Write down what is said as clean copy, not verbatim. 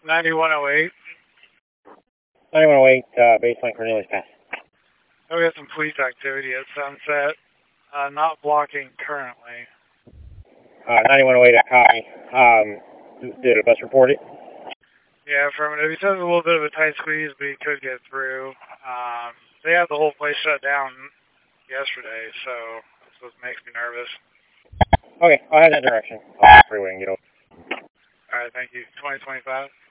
9108. 9108, baseline Cornelius Pass. We have some police activity at Sunset. Not blocking currently. 9108, copy. Did a bus report it? Yeah, affirmative. He says a little bit of a tight squeeze, but he could get through. They had the whole place shut down yesterday, so that's what makes me nervous. Okay, I'll head that direction. I'll freeway and get over. All right, thank you. 2025.